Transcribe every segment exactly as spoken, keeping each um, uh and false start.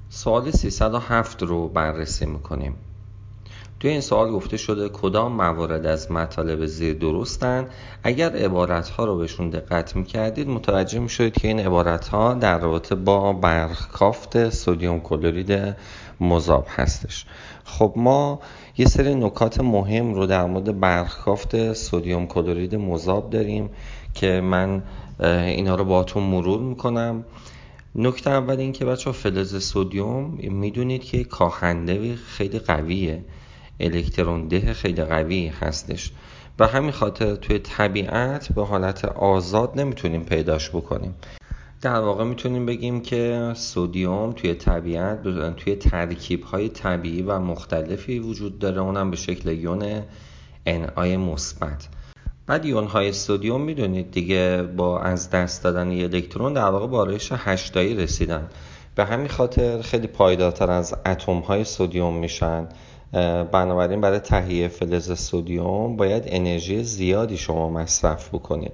سوال سیصد و هفت رو بررسی میکنیم. توی این سوال گفته شده کدام موارد از مطالب زیر درستن؟ اگر عبارتها رو بهشون دقت میکردید متوجه میشدید که این عبارتها در رابطه با برخافت سدیم کلرید مذاب هستش. خب ما یه سری نکات مهم رو در مورد برخافت سدیم کلرید مذاب داریم که من اینا رو باهاتون مرور میکنم. نکته اول این که بچه ها فلز سدیم میدونید که کاهنده خیلی قویه، الکترون ده خیلی قوی هستش، به همین خاطر توی طبیعت به حالت آزاد نمیتونیم پیداش بکنیم. در واقع میتونیم بگیم که سدیم توی طبیعت توی ترکیب‌های طبیعی و مختلفی وجود داره، اونم به شکل یون ان آی مثبت. بعد یون‌های سدیم میدونید دیگه با از دست دادن یه الکترون در واقع به آرایش هشتایی رسیدن، به همین خاطر خیلی پایدارتر از اتم‌های سدیم میشن. بنابراین برای تهیه فلز سدیم باید انرژی زیادی شما مصرف بکنید.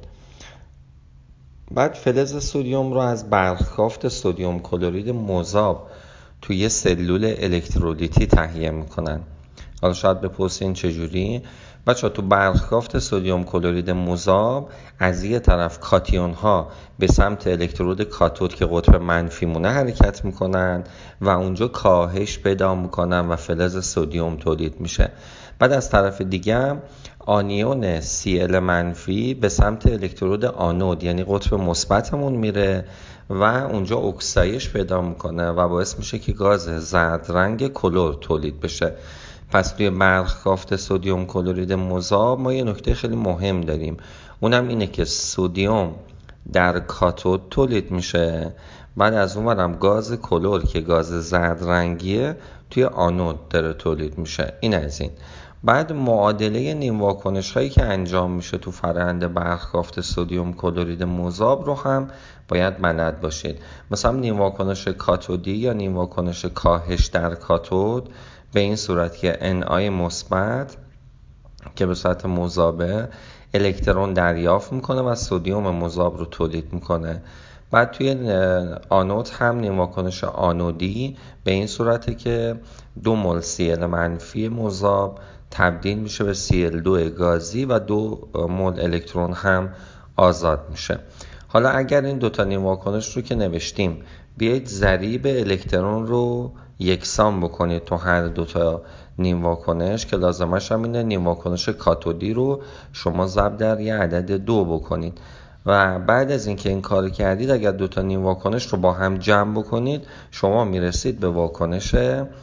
بعد فلز سدیم رو از برخافت سدیم کلرید مذاب توی سلول الکترولیتی تهیه میکنن. حالا شاید بپرسین چجوری؟ بچه تو برخافت سدیم کلرید مذاب از یه طرف کاتیون ها به سمت الکترود کاتود که قطب منفی مونه حرکت میکنن و اونجا کاهش پیدا میکنن و فلز سدیم تولید میشه. بعد از طرف دیگه آنیون سی ال منفی به سمت الکترود آنود یعنی قطب مثبتمون میره و اونجا اکسایش پیدا میکنه و باعث میشه که گاز زرد رنگ کلور تولید بشه. پس توی برخافت سدیم کلرید مذاب ما یه نکته خیلی مهم داریم، اونم اینه که سدیم در کاتود تولید میشه، بعد از اون برم گاز کلور که گاز زرد رنگیه توی آنود داره تولید میشه. این از این. بعد معادله نیم واکنش هایی که انجام میشه تو فرآیند برخافت سدیم کلرید مذاب رو هم باید بلد باشید. مثلا نیم واکنش کاتودی یا نیم واکنش کاهش در کاتود به این صورت که ان آی مثبت که به صورت مذابه الکترون دریافت میکنه و سدیم مذاب رو تولید میکنه. بعد توی آنود هم نیم واکنش آنودی به این صورته که دو مول سی ال منفی مذاب تبدیل میشه به سی ال دو گازی و دو مول الکترون هم آزاد میشه. حالا اگر این دوتا نیم واکنش رو که نوشتیم بیایید ضریب الکترون رو یکسان بکنید تو هر دوتا نیم واکنش که لازمش هم اینه نیم واکنش کاتودی رو شما ضرب در یه عدد دو بکنید و بعد از اینکه این کار کردید اگر دوتا نیم واکنش رو با هم جمع بکنید شما میرسید به واکنش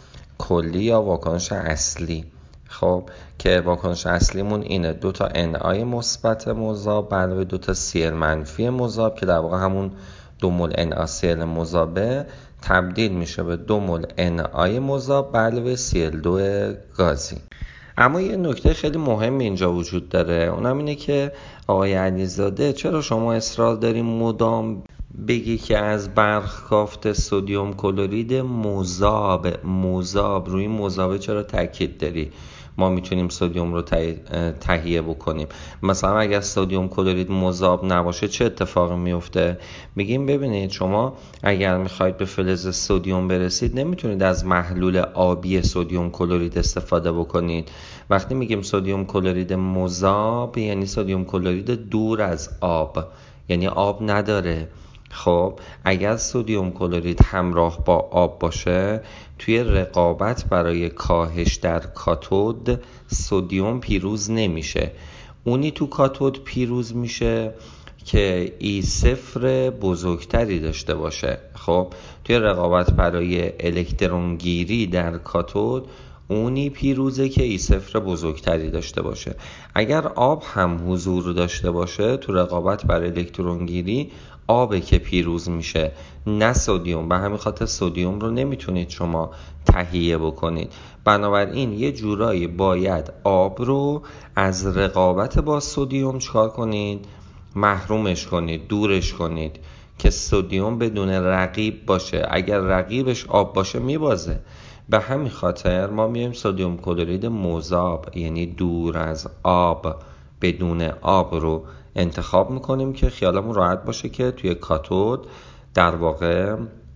کلی یا واکنش اصلی. خب که واکنش اصلیمون اینه دوتا ان آی مثبت مذاب علاوه دوتا سی ال منفی مذاب که در واقع همون دو مول ان آ سی ال مذابه تبدیل میشه به دو مول ان آی مذاب علاوه سی ال دو گازی. اما یه نکته خیلی مهم اینجا وجود داره، اونم اینه که آقای علیزاده چرا شما اصرار داریم مدام بگی که از برخافت سدیم کلرید مذاب مذاب روی مذابه چرا تاکید داری؟ ما میتونیم سدیم رو تهیه بکنیم. مثلا اگر سدیم کلرید مذاب نباشه چه اتفاقی میفته؟ میگیم ببینید شما اگر میخواید به فلز سدیم برسید نمیتونید از محلول آبی سدیم کلرید استفاده بکنید. وقتی میگیم سدیم کلرید مذاب یعنی سدیم کلرید دور از آب، یعنی آب نداره. خب اگر سدیم کلرید همراه با آب باشه توی رقابت برای کاهش در کاتود سدیم پیروز نمیشه، اونی تو کاتود پیروز میشه که ای صفر بزرگتری داشته باشه. خب توی رقابت برای الکترون گیری در کاتود اونی پیروزه که ای صفر بزرگتری داشته باشه. اگر آب هم حضور داشته باشه تو رقابت برای الکترون گیری آبه که پیروز میشه نه سدیم، به همین خاطر سدیم رو نمیتونید شما تهیه بکنید. بنابراین یه جورایی باید آب رو از رقابت با سدیم چکار کنید؟ محرومش کنید، دورش کنید که سدیم بدون رقیب باشه. اگر رقیبش آب باشه میبازه. به همین خاطر ما میایم سدیم کلرید مذاب یعنی دور از آب بدون آب رو انتخاب میکنیم که خیالمون راحت باشه که توی کاتود در واقع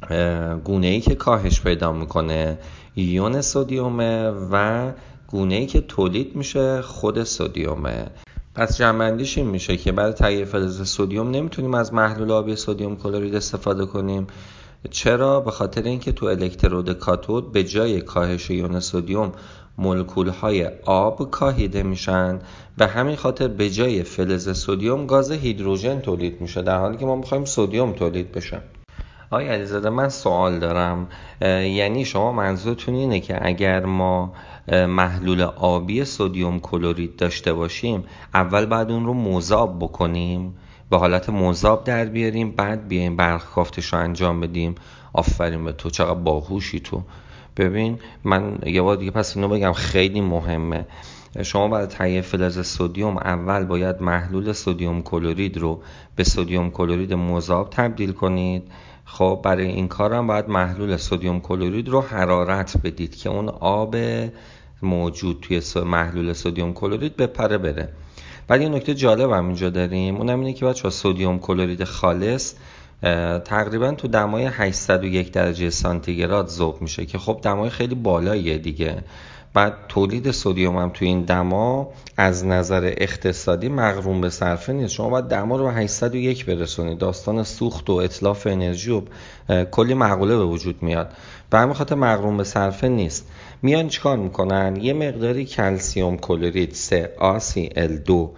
گونه‌ای که کاهش پیدا میکنه یون سدیومه و گونه‌ای که تولید میشه خود سدیومه. پس جمع‌بندیش این میشه که برای تهیه فلز سدیم نمیتونیم از محلول آبی سدیم کلرید استفاده کنیم. چرا؟ به خاطر اینکه تو الکترود کاتود به جای کاهش یون سدیم مولکول‌های آب کاهیده میشن، به همین خاطر به جای فلز سدیم گاز هیدروژن تولید میشه، در حالی که ما میخوایم سدیم تولید بشه. آقای علیزاده من سوال دارم، یعنی شما منظورتون اینه که اگر ما محلول آبی سدیم کلرید داشته باشیم اول بعد اون رو مذاب بکنیم، به حالت مذاب در بیاریم، بعد بیایم برخوافتش رو انجام بدیم؟ آفرین به تو، چقدر باهوشی تو. ببین من یه بار دیگه پس اینو بگم، خیلی مهمه. شما برای تهیه فلز سدیم اول باید محلول سدیم کلرید رو به سدیم کلرید مذاب تبدیل کنید. خب برای این کار هم باید محلول سدیم کلرید رو حرارت بدید که اون آب موجود توی محلول سدیم کلرید بپره بره. بعد یه نکته جالب هم اینجا داریم، اونم اینه که بچه‌ها سدیم کلرید خالص تقریبا تو دمای هشتصد و یک درجه سانتیگراد ذوب میشه که خب دمای خیلی بالاییه دیگه. بعد تولید سدیم هم تو این دما از نظر اقتصادی مغروم به صرفه نیست. شما باید دما رو به هشتصد و یک برسونید، داستان سوخت و اتلاف انرژی و کلی مقوله به وجود میاد، به همین خاطر مغروم به صرفه نیست. میان چیکار میکنن؟ یه مقداری کلسیم کلرید سه آ سی ال دو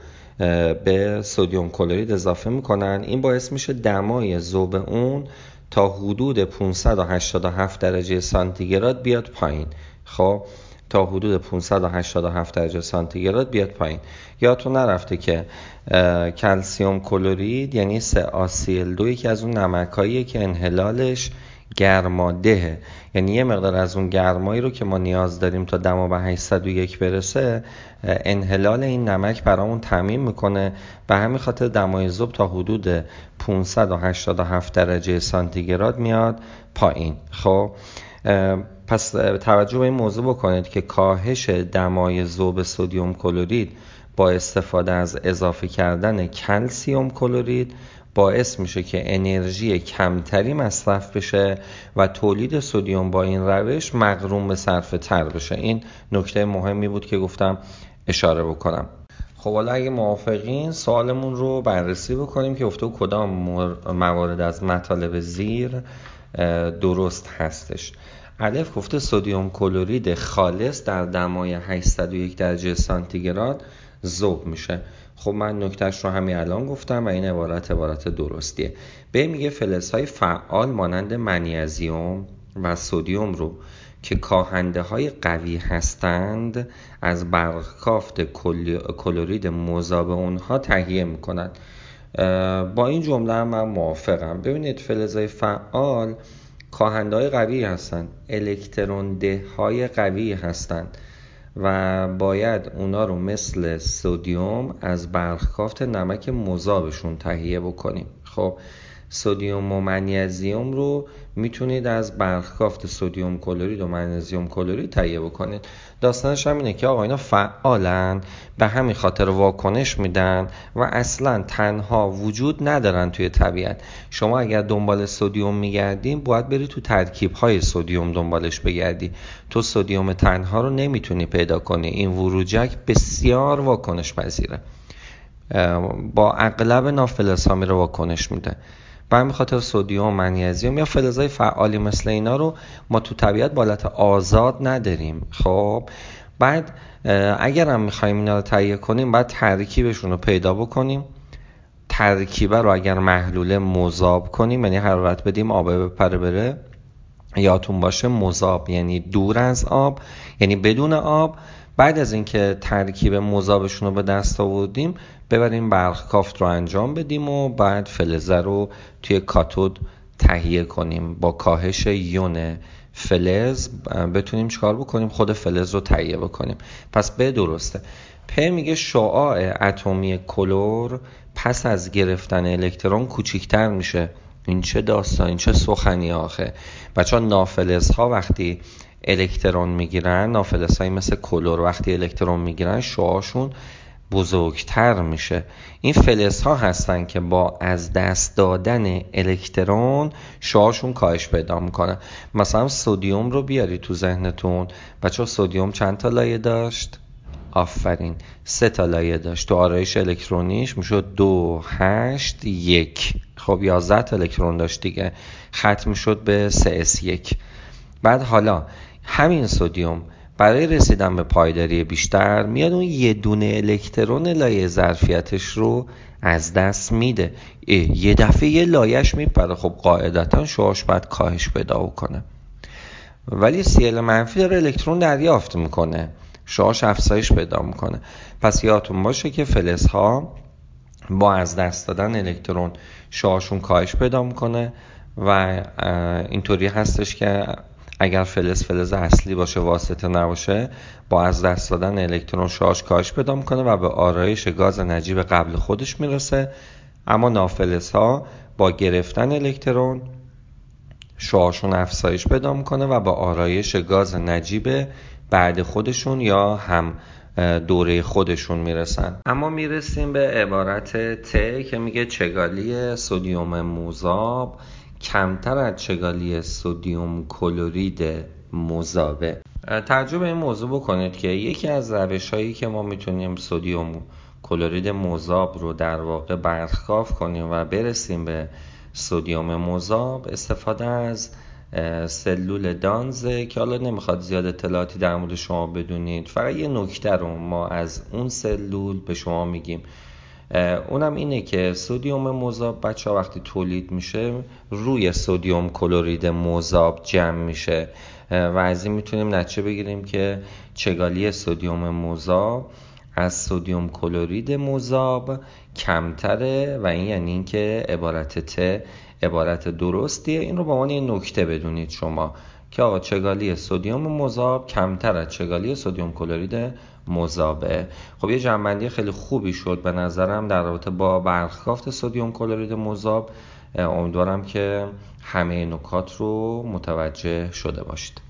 به سدیم کلرید اضافه میکنن. این باعث میشه دمای ذوب اون تا حدود پانصد و هشتاد و هفت درجه سانتیگراد بیاد پایین. خب تا حدود پانصد و هشتاد و هفت درجه سانتیگراد بیاد پایین. یادتون نرفته که کلسیم کلرید یعنی سه آ سی ال دو یکی از اون نمکاییه که انحلالش گرمادهه، یعنی یه مقدار از اون گرمایی رو که ما نیاز داریم تا دما به هشتصد و یک برسه انحلال این نمک برامون تامین میکنه، به همین خاطر دمای ذوب تا حدود پانصد و هشتاد و هفت درجه سانتیگراد میاد پایین. خب پس توجه به این موضوع بکنید که کاهش دمای ذوب سدیم کلرید با استفاده از اضافه کردن کلسیم کلرید باعث میشه که انرژی کمتری مصرف بشه و تولید سدیم با این روش مغروم به صرفه تر بشه. این نکته مهمی بود که گفتم اشاره بکنم. خب حالا اگه موافقین سوالمون رو بررسی بکنیم که گفته کدام موارد از مطالب زیر درست هستش. الف گفته سدیم کلرید خالص در دمای هشتصد و یک درجه سانتیگراد ذوب میشه. خب من نکتهش رو همین الان گفتم و این عبارت عبارت درستیه. به میگه فلزهای فعال مانند منیزیم و سدیم رو که کاهنده های قوی هستند از برخوافت کلرید مذاب اونها تهیه میکنند. با این جمله هم من موافقم. ببینید فلزهای فعال کاهنده های قوی هستند، الکترون ده های قوی هستند و باید اونا رو مثل سدیم از برخوافت نمک مذابشون تهیه بکنیم. خب سدیم و منیزیم رو میتونید از برخوافت سدیم کلرید و منیزیم کلرید تهیه بکنید. داستانش هم اینه که آقا اینا فعالن، به همین خاطر واکنش میدن و اصلا تنها وجود ندارن توی طبیعت. شما اگر دنبال سدیم میگردین باید بری تو ترکیب‌های سدیم دنبالش بگردی، تو سدیم تنها رو نمیتونی پیدا کنی. این وروجک بسیار واکنش پذیره، با اغلب نافلزها میره واکنش میده. به همین خاطر سدیم و منیزیم یا فلزهای فعالی مثل اینا رو ما تو طبیعت به حالت آزاد نداریم. خب بعد اگر هم میخوایم اینا رو تهیه کنیم باید ترکیبشون رو پیدا بکنیم. ترکیبه رو اگر محلول مذاب کنیم یعنی حرارت بدیم آب بپره بره، یادتون باشه مذاب یعنی دور از آب، یعنی بدون آب. بعد از اینکه ترکیب مذابشون رو به دست آوردیم ببریم برخوافت رو انجام بدیم و بعد فلزه رو توی کاتود تهیه کنیم. با کاهش یون فلز بتونیم چکار بکنیم؟ خود فلز رو تهیه بکنیم. پس به درسته. پ میگه شعاع اتمی کلور پس از گرفتن الکترون کوچیک‌تر میشه. این چه داستان، این چه سخنی آخه؟ بچه ها نافلزها وقتی الکترون میگیرن، نافلزهایی مثل کلور وقتی الکترون میگیرن شعاعشون بزرگتر میشه. این فلز ها هستن که با از دست دادن الکترون شعاعشون کاهش پیدا میکنه. مثلا سدیم رو بیاری تو ذهنتون بچه، سدیم چند تا لایه داشت؟ آفرین، سه تا لایه داشت. تو آرایش الکترونیش میشد دو هشت یک. خب یازده تا الکترون داشت دیگه، ختم میشد به سه اس یک. بعد حالا همین سدیم برای رسیدن به پایداری بیشتر میاد اون یه دونه الکترون لایه ظرفیتش رو از دست میده. یه دفعه یه لایهش میپره، خب قاعدتا شعاعش باید کاهش پیدا کنه. ولی سی ال منفی داره الکترون دریافت میکنه، شعاعش افزایش پیدا میکنه. پس یادتون باشه که فلزها با از دست دادن الکترون شعاعشون کاهش پیدا میکنه و اینطوری هستش که اگر فلز فلز اصلی باشه، واسطه نباشه، با از دست دادن الکترون شعاعش کاهش پیدا میکنه و به آرایش گاز نجیب قبل خودش میرسه. اما نافلزها با گرفتن الکترون شعاعشون افزایش پیدا میکنه و با آرایش گاز نجیب بعد خودشون یا هم دوره خودشون میرسن. اما میرسیم به عبارت ت که میگه چگالی سدیم مذاب کمتر از چگالی سدیم کلرید مذابه. توجه به این موضوع بکنید که یکی از روش‌هایی که ما میتونیم سدیم کلرید مذاب رو در واقع برخواف کنیم و برسیم به سدیم مذاب، استفاده از سلول دانزه که حالا نمیخواد زیاد اطلاعاتی در مورد شما بدونید، فقط یه نکته رو ما از اون سلول به شما میگیم. اونم اینه که سدیم مذاب بچه ها وقتی تولید میشه روی سدیم کلرید مذاب جمع میشه و از این میتونیم نتیجه بگیریم که چگالی سدیم مذاب از سدیم کلرید مذاب کمتره و این یعنی این که عبارت ت عبارت درستیه. این رو به عنوان یه نکته بدونید شما که آقا چگالی سدیم مذاب کمتر از چگالی سدیم کلرید مذابه. خب یه جمع‌بندی خیلی خوبی شد به نظرم در رابطه با برخوافت سدیم کلرید مذاب. امیدوارم که همه نکات رو متوجه شده باشید.